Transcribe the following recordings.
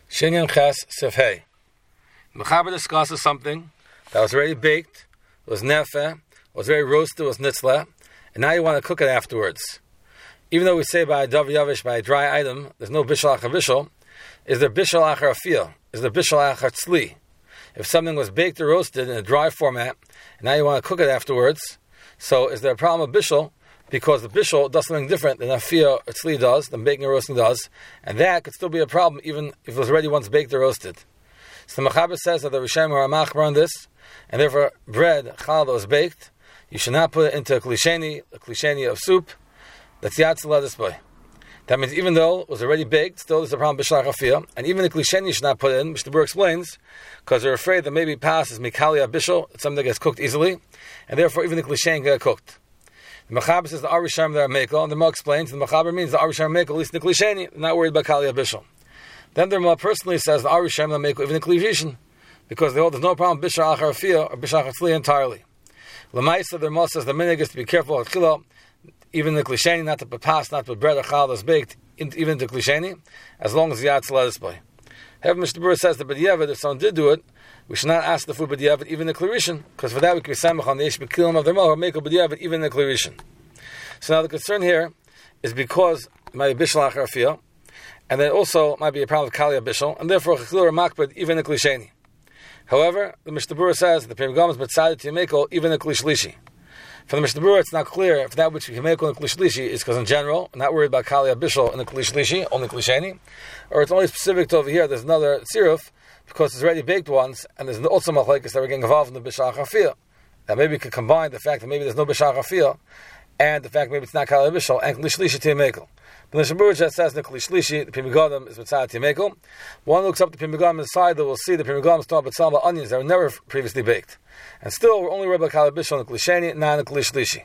Shinyan Ches Sefhei. Mechaber discusses something that was already baked, was nefeh, was very roasted, was nitzla, and now you want to cook it afterwards. Even though we say by a dav yavish, by a dry item, there's no bishul achar bishul, is there bishul achar afiyah? Is there bishul achar tzli? If something was baked or roasted in a dry format, and now you want to cook it afterwards, so is there a problem with bishul? Because the bishul does something different than afiyah or tzli does, than baking or roasting does, and that could still be a problem even if it was already once baked or roasted. So the Mechaber says that the Rishonim are machmer on this, and therefore bread, challah that was baked, you should not put it into a klisheni of soup, that's yatzela display. That means even though it was already baked, still there's a problem b'shlar afiyah, and even the klisheni you should not put it in. Mishnah Berurah explains, because they're afraid that maybe pas is mikalia bishul, it's something that gets cooked easily, and therefore even the klisheni can get cooked. The Mechaber says the Arisham there are mekel, and the Rama explains the Mechaber means the Arisham mekel, at least in the klisheni, not worried about kalia bishul. Then the Rama personally says the Arisham there mekel even in the klishishin, because they hold there's no problem b'shlar achar afiyah or b'shlar achar tzli entirely. L'maisa the Rama says the minig is to be careful at chila, even the klisheni, not to put pas, not to put bread or challah that's baked, even the klisheni, as long as the yatzela display. However, Mishnah Berurah says that b'diavad, if someone did do it, we should not ask the food b'diavad, even the klirishin, because for that we can be samach on the ish b'kilim of their mah, or make a b'diavad, even the klirishin. So now the concern here is because it might be bishul achar afiyah, and then also might be a problem of kaliyah bishul, and therefore chachil or makbid, even the klisheni. However, the Mishnah Berurah says that the Pri Megadim is mitzaded to yemeko, even the klishlishi. For the Mishnah Berurah, it's not clear if that which we can make on the klishlishi is because in general, not worried about kaliyah bishul in the klishlishi, only klisheni, or it's only specific to over here. There's another tziruf because it's already baked once, and there's also machlekes that we're getting involved in the bishul achar afiyah. That maybe we could combine the fact that maybe there's no bishul achar afiyah and the fact maybe it's not kaliyah bishul and klishlishi to yemekel. The Mishnah Berurah just says the klishlishi, the Pri Megadim is mitzad to yemekel. One looks up the Pri Megadim inside, they will see the Pri Megadim is talking about onions that were never previously baked. And still, we're only worried about kaliyah bishul and the klisheni, not the klishlishi.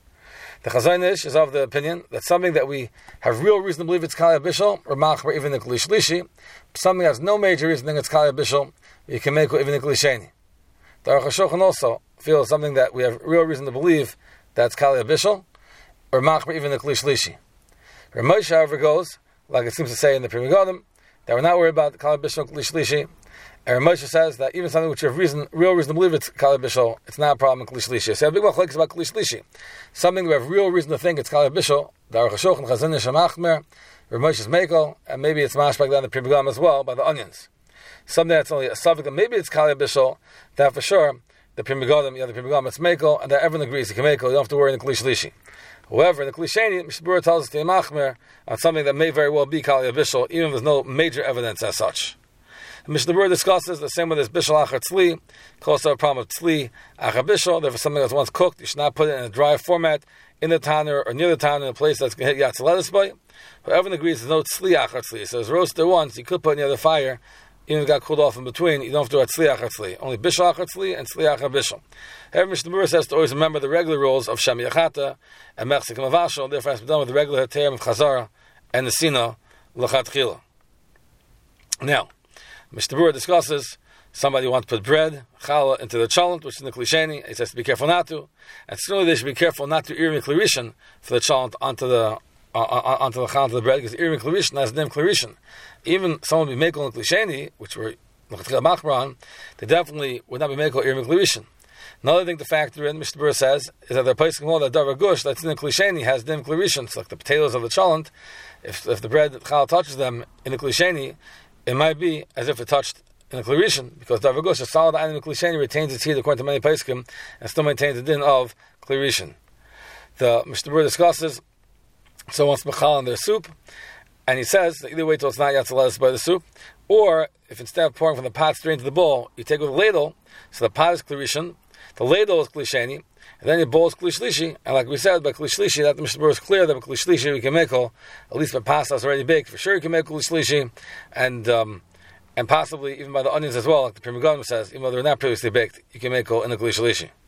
The Chazon Ish is of the opinion that something that we have real reason to believe it's kaliyah bishul, or machmer even the klishlishi, something that has no major reason to think it's kaliyah bishul, you can make even the klisheni. The Aruch HaShulchan also feels something that we have real reason to believe that's kaliyah bishul, or machmer even the klishlishi. Rav Moshe, however, goes, like it seems to say in the Pri Megadim, that we're not worried about the kaliyah bishul and klishlishi. And Rav Moshe says that even something which you have real reason to believe it's kaliyah bishul, it's not a problem in klishlishi. So a big machlekes about klishlishi. Something we have real reason to think it's kaliyah bishul, the Aruch HaShulchan, Chazon Ish Machmer, Rav Moshe's mekel, and maybe it's mashbak down the Pri Megadim as well by the onions. Something that's only a suffix, that maybe it's kaliyah bishul, that for sure the Pri Megadim, the Pri Megadim it's mekel, and that everyone agrees you can mekel. You don't have to worry in the klishlishi. However, in the klisheni, Mishnah Berurah tells us to machmer on something that may very well be kaliyah bishul, even if there's no major evidence as such. Mishnah Berurah discusses the same way there's bishul achar tzli, also a problem of tzli achar bishul. Therefore, something that's once cooked, you should not put it in a dry format in the tanner or near the tanner in a place that's going to hit yatzela by. Whoever agrees there's no tzli achar tzli, so it's roasted once, you could put it near the fire, even if it got cooled off in between, you don't have to do a tzli achar tzli. Only bishul achar tzli and tzli achar bishul. However, Mishnah Berurah says to always remember the regular rules of Shem Yachata and Mechzik and Mavashal, therefore it has to be done with the regular Terem of Chazara and the Sina L'chatchila. Now, Mishnah Berurah discusses somebody wants to put bread, challah, into the chalent, which is in the klisheni. He says to be careful not to. And certainly they should be careful not to irim klirishin for the chalent onto the chalent of the bread, because irim klirishin has name klirishin. Even someone would be makel in the klisheni, which we're machmar, they definitely would not be makel irim klirishin. Another thing to factor in, Mishnah Berurah says, is that they're placing all that davar gush that's in the klisheni has dim klirishin, like the potatoes of the chalent. If the bread challah touches them in the klisheni, it might be as if it touched in the klirishin, because davar gush, a solid item in the klisheni, retains its heat according to many poskim, and still maintains the din of klirishin. The Mishnah Berurah discusses someone wants mechal in their soup, and he says that either wait till it's not yatzela by the soup, or if instead of pouring from the pot straight into the bowl, you take with a ladle, so the pot is klirishin, the ladle is klisheni, and then your bowl is klishlishi, and like we said, by klishlishi, that the Mishnah Berurah is clear that by klishlishi we can make at least by pasta is already baked, for sure you can make klishlishi, and possibly even by the onions as well, like the Pri Megadim says, even though they're not previously baked, you can make in the klishlishi.